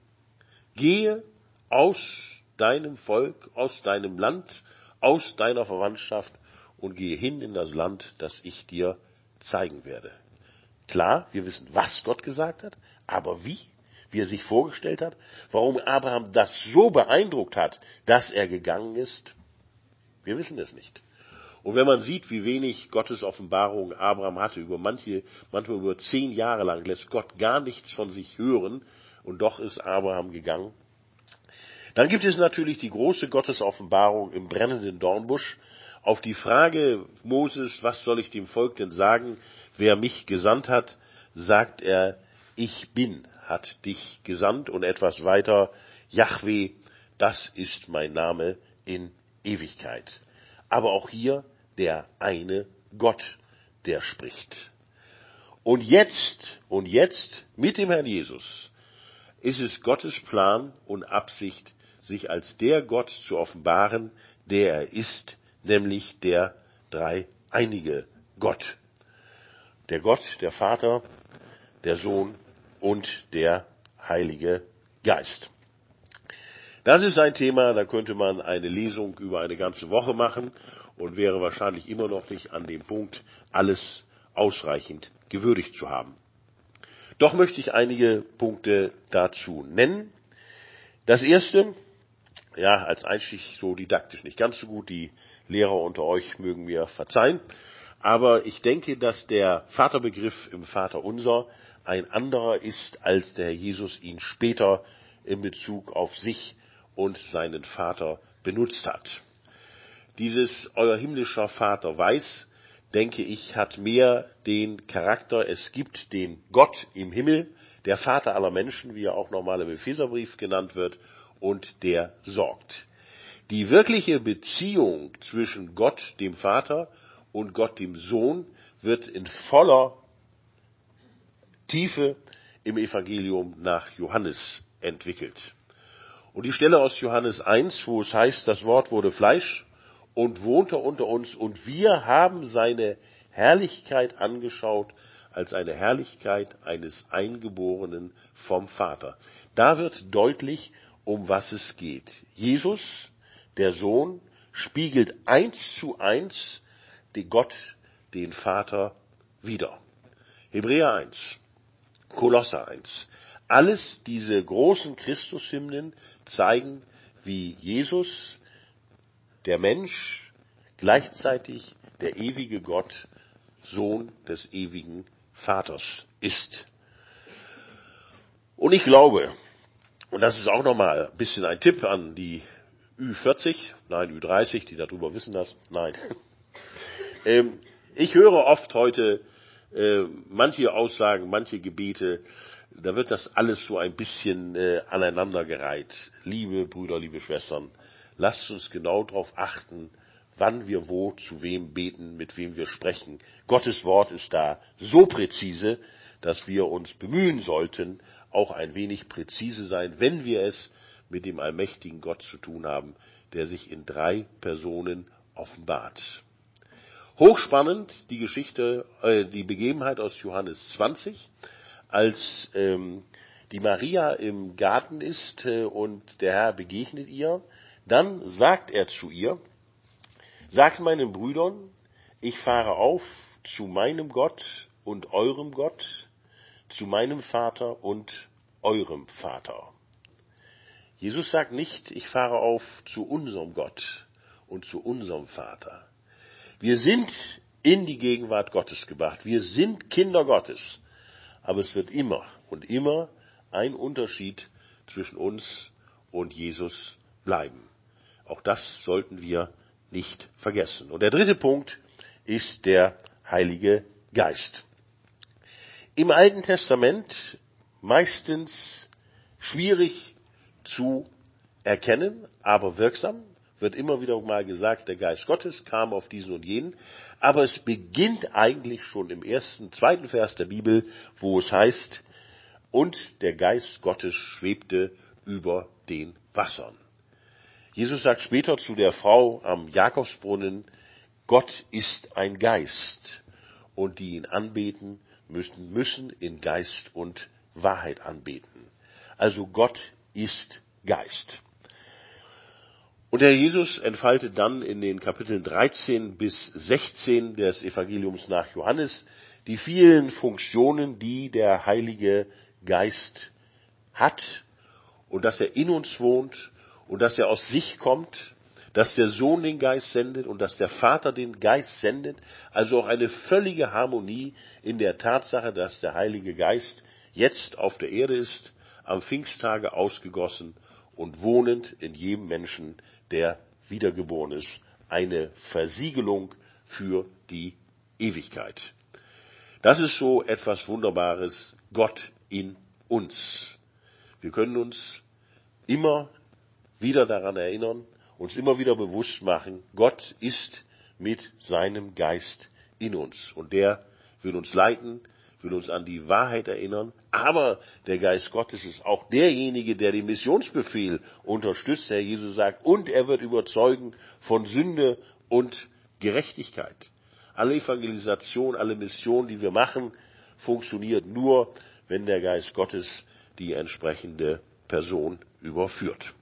Gehe aus deinem Volk, aus deinem Land, aus deiner Verwandtschaft und gehe hin in das Land, das ich dir zeigen werde. Klar, wir wissen, was Gott gesagt hat, aber wie? Wie er sich vorgestellt hat, warum Abraham das so beeindruckt hat, dass er gegangen ist, wir wissen es nicht. Und wenn man sieht, wie wenig Gottes Offenbarung Abraham hatte, über manche, manchmal über zehn Jahre lang, lässt Gott gar nichts von sich hören, und doch ist Abraham gegangen. Dann gibt es natürlich die große Gottesoffenbarung im brennenden Dornbusch. Auf die Frage Moses, was soll ich dem Volk denn sagen, wer mich gesandt hat, sagt er, ich bin, hat dich gesandt, und etwas weiter, Jahwe, das ist mein Name in Ewigkeit. Aber auch hier der eine Gott, der spricht. Und jetzt, und jetzt, mit dem Herrn Jesus, ist es Gottes Plan und Absicht, sich als der Gott zu offenbaren, der er ist, nämlich der dreieinige Gott. Der Gott, der Vater, der Sohn und der Heilige Geist. Das ist ein Thema, da könnte man eine Lesung über eine ganze Woche machen und wäre wahrscheinlich immer noch nicht an dem Punkt, alles ausreichend gewürdigt zu haben. Doch möchte ich einige Punkte dazu nennen. Das erste, ja, als Einstieg so didaktisch nicht ganz so gut, die Lehrer unter euch mögen mir verzeihen, aber ich denke, dass der Vaterbegriff im Vaterunser ein anderer ist, als der Herr Jesus ihn später in Bezug auf sich und seinen Vater benutzt hat. Dieses euer himmlischer Vater weiß, denke ich, hat mehr den Charakter, es gibt den Gott im Himmel, der Vater aller Menschen, wie er auch nochmal im Epheserbrief genannt wird, und der sorgt. Die wirkliche Beziehung zwischen Gott, dem Vater, und Gott, dem Sohn, wird in voller Tiefe im Evangelium nach Johannes entwickelt. Und die Stelle aus Johannes eins, wo es heißt, das Wort wurde Fleisch und wohnte unter uns, und wir haben seine Herrlichkeit angeschaut, als eine Herrlichkeit eines Eingeborenen vom Vater. Da wird deutlich, um was es geht. Jesus, der Sohn, spiegelt eins zu eins den Gott, den Vater, wider. Hebräer eins, Kolosser eins. Alles diese großen Christushymnen zeigen, wie Jesus, der Mensch, gleichzeitig der ewige Gott, Sohn des ewigen Vaters ist. Und ich glaube, und das ist auch nochmal ein bisschen ein Tipp an die Ü vierzig, nein, Ü dreißig, die darüber wissen das, nein. ähm, ich höre oft heute äh, manche Aussagen, manche Gebete, da wird das alles so ein bisschen äh, aneinandergereiht. Liebe Brüder, liebe Schwestern, lasst uns genau darauf achten, wann wir wo zu wem beten, mit wem wir sprechen. Gottes Wort ist da so präzise, dass wir uns bemühen sollten, auch ein wenig präzise sein, wenn wir es mit dem allmächtigen Gott zu tun haben, der sich in drei Personen offenbart. Hochspannend die Geschichte, äh, die Begebenheit aus Johannes zwanzig, als ähm, die Maria im Garten ist äh, und der Herr begegnet ihr. Dann sagt er zu ihr: Sagt meinen Brüdern, ich fahre auf zu meinem Gott und eurem Gott, zu meinem Vater und eurem Vater. Jesus sagt nicht, ich fahre auf zu unserem Gott und zu unserem Vater. Wir sind in die Gegenwart Gottes gebracht. Wir sind Kinder Gottes. Aber es wird immer und immer ein Unterschied zwischen uns und Jesus bleiben. Auch das sollten wir nicht vergessen. Und der dritte Punkt ist der Heilige Geist. Im Alten Testament meistens schwierig zu erkennen, aber wirksam. Wird immer wieder mal gesagt, der Geist Gottes kam auf diesen und jenen. Aber es beginnt eigentlich schon im ersten, zweiten Vers der Bibel, wo es heißt, und der Geist Gottes schwebte über den Wassern. Jesus sagt später zu der Frau am Jakobsbrunnen, Gott ist ein Geist und die ihn anbeten müssen, müssen in Geist und Wahrheit anbeten. Also Gott ist Geist. Und der Jesus entfaltet dann in den Kapiteln dreizehn bis sechzehn des Evangeliums nach Johannes die vielen Funktionen, die der Heilige Geist hat und dass er in uns wohnt und dass er aus sich kommt, dass der Sohn den Geist sendet und dass der Vater den Geist sendet. Also auch eine völlige Harmonie in der Tatsache, dass der Heilige Geist jetzt auf der Erde ist, am Pfingsttage ausgegossen und wohnend in jedem Menschen, der wiedergeboren ist. Eine Versiegelung für die Ewigkeit. Das ist so etwas Wunderbares, Gott in uns. Wir können uns immer wieder daran erinnern, uns immer wieder bewusst machen, Gott ist mit seinem Geist in uns. Und der will uns leiten, will uns an die Wahrheit erinnern. Aber der Geist Gottes ist auch derjenige, der den Missionsbefehl unterstützt. Der Jesus sagt, und er wird überzeugen von Sünde und Gerechtigkeit. Alle Evangelisation, alle Mission, die wir machen, funktioniert nur, wenn der Geist Gottes die entsprechende Person überführt.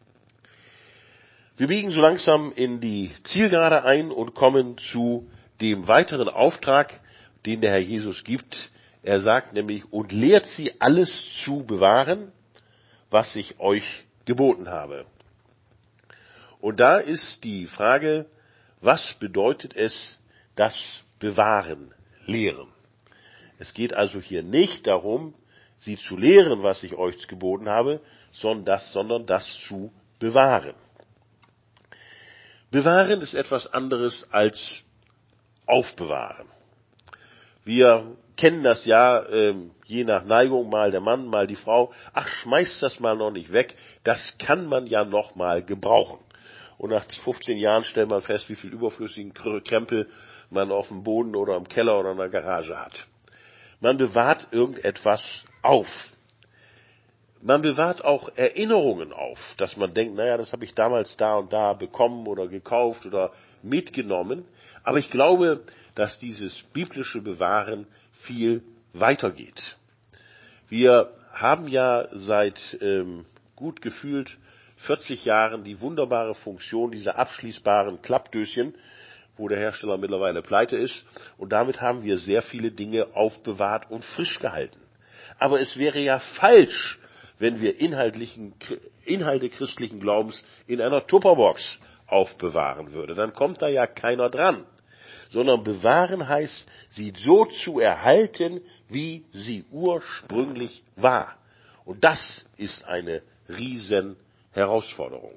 Wir biegen so langsam in die Zielgerade ein und kommen zu dem weiteren Auftrag, den der Herr Jesus gibt. Er sagt nämlich, und lehrt sie alles zu bewahren, was ich euch geboten habe. Und da ist die Frage, was bedeutet es, das Bewahren, Lehren? Es geht also hier nicht darum, sie zu lehren, was ich euch geboten habe, sondern das, sondern das zu bewahren. Bewahren ist etwas anderes als aufbewahren. Wir kennen das ja, äh, je nach Neigung, mal der Mann, mal die Frau. Ach, schmeißt das mal noch nicht weg, das kann man ja noch mal gebrauchen. Und nach fünfzehn Jahren stellt man fest, wie viel überflüssigen Krempel man auf dem Boden oder im Keller oder in der Garage hat. Man bewahrt irgendetwas auf. Man bewahrt auch Erinnerungen auf, dass man denkt, naja, das habe ich damals da und da bekommen oder gekauft oder mitgenommen. Aber ich glaube, dass dieses biblische Bewahren viel weitergeht. Wir haben ja seit ähm, gut gefühlt vierzig Jahren die wunderbare Funktion dieser abschließbaren Klappdöschen, wo der Hersteller mittlerweile pleite ist. Und damit haben wir sehr viele Dinge aufbewahrt und frisch gehalten. Aber es wäre ja falsch, wenn wir inhaltlichen, Inhalte christlichen Glaubens in einer Tupperbox aufbewahren würden. Dann kommt da ja keiner dran. Sondern bewahren heißt, sie so zu erhalten, wie sie ursprünglich war. Und das ist eine riesen Herausforderung.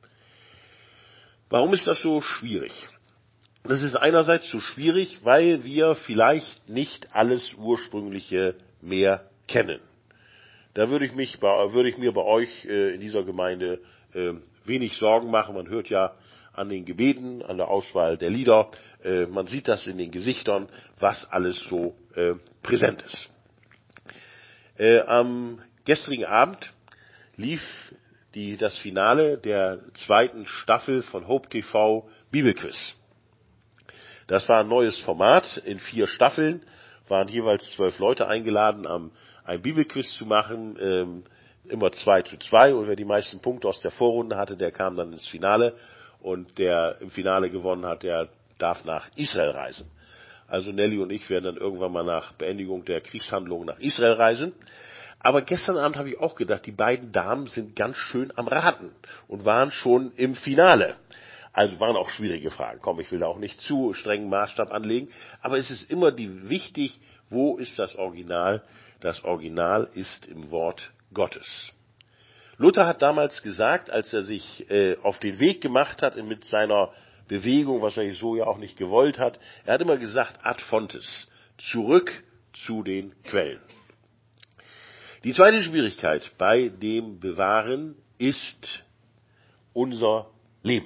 Warum ist das so schwierig? Das ist einerseits so schwierig, weil wir vielleicht nicht alles Ursprüngliche mehr kennen. Da würde ich, mich bei, würde ich mir bei euch äh, in dieser Gemeinde äh, wenig Sorgen machen. Man hört ja an den Gebeten, an der Auswahl der Lieder, äh, man sieht das in den Gesichtern, was alles so äh, präsent ist. Äh, am gestrigen Abend lief die, das Finale der zweiten Staffel von Hope T V Bibelquiz. Das war ein neues Format. In vier Staffeln waren jeweils zwölf Leute eingeladen, am, ein Bibelquiz zu machen, ähm, immer zwei zu zwei. Und wer die meisten Punkte aus der Vorrunde hatte, der kam dann ins Finale. Und der im Finale gewonnen hat, der darf nach Israel reisen. Also Nelly und ich werden dann irgendwann mal nach Beendigung der Kriegshandlungen nach Israel reisen. Aber gestern Abend habe ich auch gedacht, die beiden Damen sind ganz schön am Raten und waren schon im Finale. Also waren auch schwierige Fragen. Komm, ich will da auch nicht zu strengen Maßstab anlegen. Aber es ist immer die, wichtig, wo ist das Original? Das Original ist im Wort Gottes. Luther hat damals gesagt, als er sich äh, auf den Weg gemacht hat mit seiner Bewegung, was er so ja auch nicht gewollt hat, er hat immer gesagt, ad fontes, zurück zu den Quellen. Die zweite Schwierigkeit bei dem Bewahren ist unser Leben.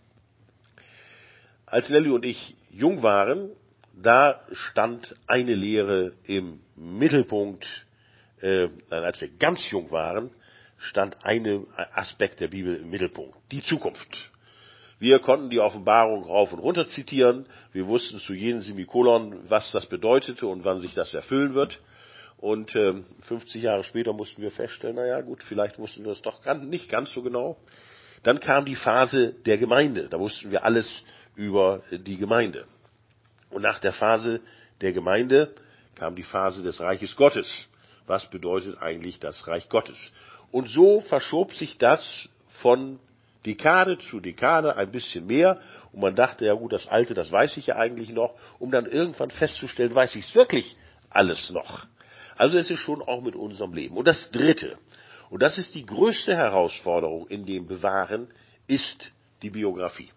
Als Nelly und ich jung waren, da stand eine Lehre im Mittelpunkt, äh, als wir ganz jung waren, stand ein Aspekt der Bibel im Mittelpunkt, die Zukunft. Wir konnten die Offenbarung rauf und runter zitieren, wir wussten zu jedem Semikolon, was das bedeutete und wann sich das erfüllen wird. Und äh, fünfzig Jahre später mussten wir feststellen, naja gut, vielleicht wussten wir es doch nicht ganz so genau. Dann kam die Phase der Gemeinde, da wussten wir alles über die Gemeinde. Und nach der Phase der Gemeinde kam die Phase des Reiches Gottes. Was bedeutet eigentlich das Reich Gottes? Und so verschob sich das von Dekade zu Dekade ein bisschen mehr. Und man dachte, ja gut, das Alte, das weiß ich ja eigentlich noch, um dann irgendwann festzustellen, weiß ich es wirklich alles noch. Also es ist schon auch mit unserem Leben. Und das Dritte, und das ist die größte Herausforderung in dem Bewahren, ist die Biografie.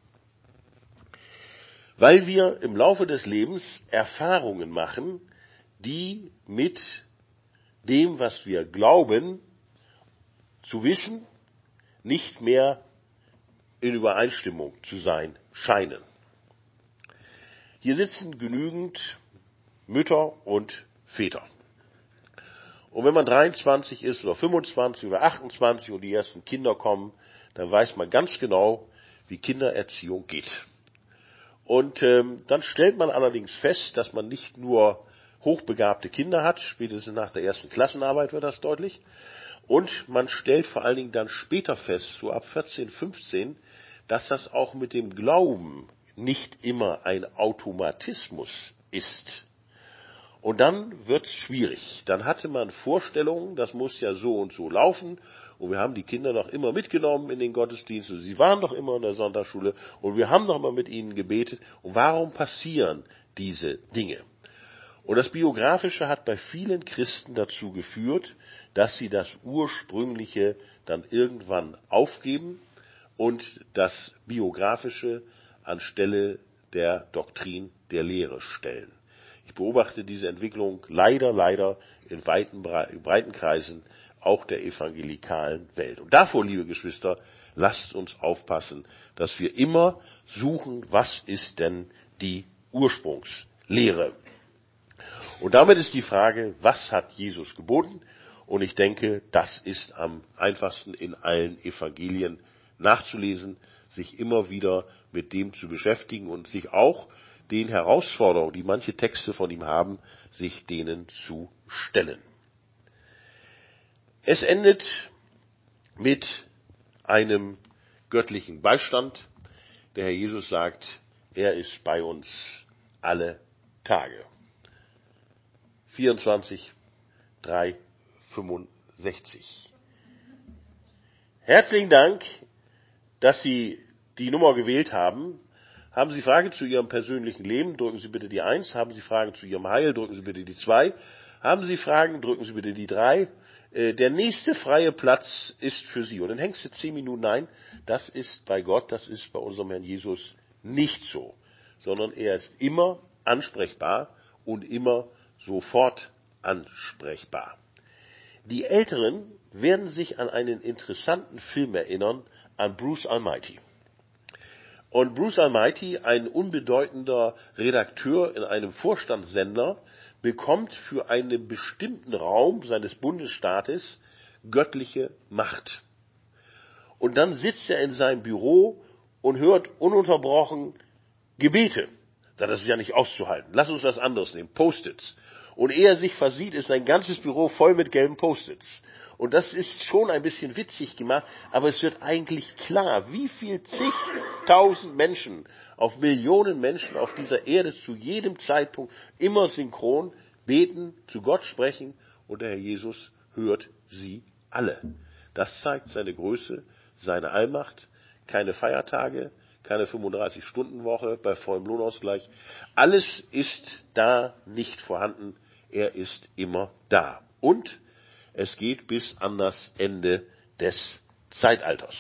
Weil wir im Laufe des Lebens Erfahrungen machen, die mit dem, was wir glauben, zu wissen, nicht mehr in Übereinstimmung zu sein scheinen. Hier sitzen genügend Mütter und Väter. Und wenn man dreiundzwanzig ist oder fünfundzwanzig oder achtundzwanzig und die ersten Kinder kommen, dann weiß man ganz genau, wie Kindererziehung geht. Und ähm, dann stellt man allerdings fest, dass man nicht nur hochbegabte Kinder hat, spätestens nach der ersten Klassenarbeit wird das deutlich, und man stellt vor allen Dingen dann später fest, so ab vierzehn, fünfzehn, dass das auch mit dem Glauben nicht immer ein Automatismus ist. Und dann wird's schwierig. Dann hatte man Vorstellungen, das muss ja so und so laufen. Und wir haben die Kinder noch immer mitgenommen in den Gottesdienst. Und sie waren doch immer in der Sonntagsschule. Und wir haben noch mal mit ihnen gebetet. Und warum passieren diese Dinge? Und das Biografische hat bei vielen Christen dazu geführt, dass sie das Ursprüngliche dann irgendwann aufgeben und das Biografische anstelle der Doktrin der Lehre stellen. Ich beobachte diese Entwicklung leider, leider in weiten, breiten Kreisen auch der evangelikalen Welt. Und davor, liebe Geschwister, lasst uns aufpassen, dass wir immer suchen, was ist denn die Ursprungslehre? Und damit ist die Frage, was hat Jesus geboten? Und ich denke, das ist am einfachsten in allen Evangelien nachzulesen, sich immer wieder mit dem zu beschäftigen und sich auch den Herausforderungen, die manche Texte von ihm haben, sich denen zu stellen. Es endet mit einem göttlichen Beistand. Der Herr Jesus sagt, er ist bei uns alle Tage. vierundzwanzig, drei, fünfundsechzig. Herzlichen Dank, dass Sie die Nummer gewählt haben. Haben Sie Fragen zu Ihrem persönlichen Leben, drücken Sie bitte die eins. Haben Sie Fragen zu Ihrem Heil, drücken Sie bitte die zwei. Haben Sie Fragen, drücken Sie bitte die drei. Der nächste freie Platz ist für Sie. Und dann hängst du zehn Minuten ein. Das ist bei Gott, das ist bei unserem Herrn Jesus nicht so. Sondern er ist immer ansprechbar und immer sofort ansprechbar. Die Älteren werden sich an einen interessanten Film erinnern, an Bruce Almighty. Und Bruce Almighty, ein unbedeutender Redakteur in einem Vorstandssender, bekommt für einen bestimmten Raum seines Bundesstaates göttliche Macht. Und dann sitzt er in seinem Büro und hört ununterbrochen Gebete. Das ist ja nicht auszuhalten. Lass uns was anderes nehmen. Post-its. Und ehe er sich versieht, ist sein ganzes Büro voll mit gelben Post-its. Und das ist schon ein bisschen witzig gemacht, aber es wird eigentlich klar, wie viel zigtausend Menschen, auf Millionen Menschen auf dieser Erde zu jedem Zeitpunkt immer synchron beten, zu Gott sprechen und der Herr Jesus hört sie alle. Das zeigt seine Größe, seine Allmacht, keine Feiertage, keine fünfunddreißig-Stunden-Woche bei vollem Lohnausgleich. Alles ist da nicht vorhanden. Er ist immer da. Und es geht bis an das Ende des Zeitalters.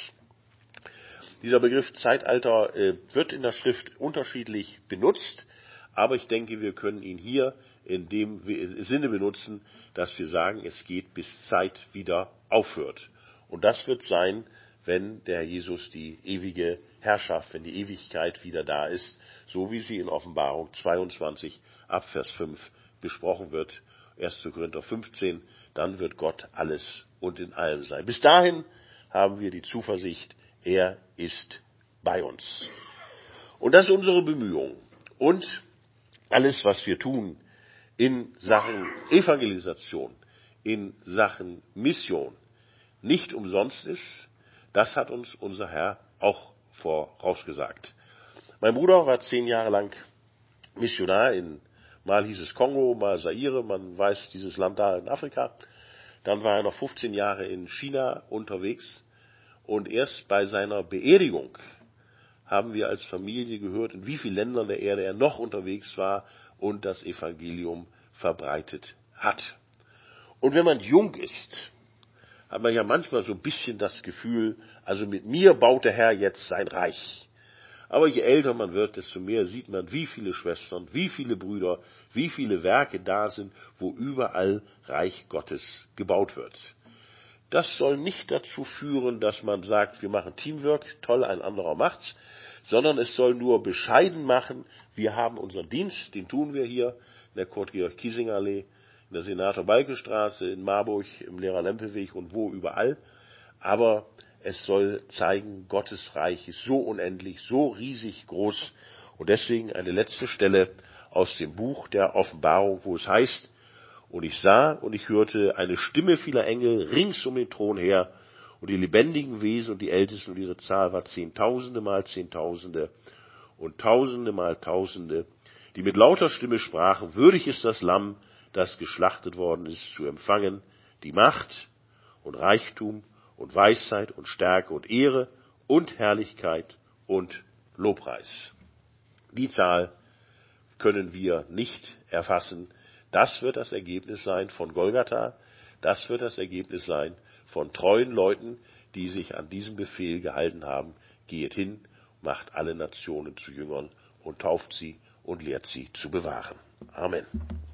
Dieser Begriff Zeitalter äh, wird in der Schrift unterschiedlich benutzt, aber ich denke, wir können ihn hier in dem Sinne benutzen, dass wir sagen, es geht bis Zeit wieder aufhört. Und das wird sein, wenn der Herr Jesus die ewige Herrschaft, wenn die Ewigkeit wieder da ist, so wie sie in Offenbarung zweiundzwanzig ab Vers fünf besprochen wird, erster Korinther fünfzehn, dann wird Gott alles und in allem sein. Bis dahin haben wir die Zuversicht, er ist bei uns. Und das ist unsere Bemühung. Und alles, was wir tun in Sachen Evangelisation, in Sachen Mission, nicht umsonst ist, das hat uns unser Herr auch vorausgesagt. Mein Bruder war zehn Jahre lang Missionar in, mal hieß es Kongo, mal Zaire, man weiß dieses Land da in Afrika. Dann war er noch fünfzehn Jahre in China unterwegs. Und erst bei seiner Beerdigung haben wir als Familie gehört, in wie vielen Ländern der Erde er noch unterwegs war und das Evangelium verbreitet hat. Und wenn man jung ist, hat man ja manchmal so ein bisschen das Gefühl, also mit mir baut der Herr jetzt sein Reich. Aber je älter man wird, desto mehr sieht man, wie viele Schwestern, wie viele Brüder, wie viele Werke da sind, wo überall Reich Gottes gebaut wird. Das soll nicht dazu führen, dass man sagt, wir machen Teamwork, toll, ein anderer macht's, sondern es soll nur bescheiden machen, wir haben unseren Dienst, den tun wir hier in der Kurt-Georg-Kiesinger-Allee, in der Senator-Balke-Straße, in Marburg, im Lehrer-Lempe-Weg und wo überall. Aber es soll zeigen, Gottes Reich ist so unendlich, so riesig groß. Und deswegen eine letzte Stelle aus dem Buch der Offenbarung, wo es heißt, und ich sah und ich hörte eine Stimme vieler Engel rings um den Thron her, und die lebendigen Wesen und die Ältesten, und ihre Zahl war Zehntausende mal Zehntausende und Tausende mal Tausende, die mit lauter Stimme sprachen, würdig ist das Lamm, das geschlachtet worden ist, zu empfangen, die Macht und Reichtum und Weisheit und Stärke und Ehre und Herrlichkeit und Lobpreis. Die Zahl können wir nicht erfassen. Das wird das Ergebnis sein von Golgatha. Das wird das Ergebnis sein von treuen Leuten, die sich an diesem Befehl gehalten haben. Geht hin, macht alle Nationen zu Jüngern und tauft sie und lehrt sie zu bewahren. Amen.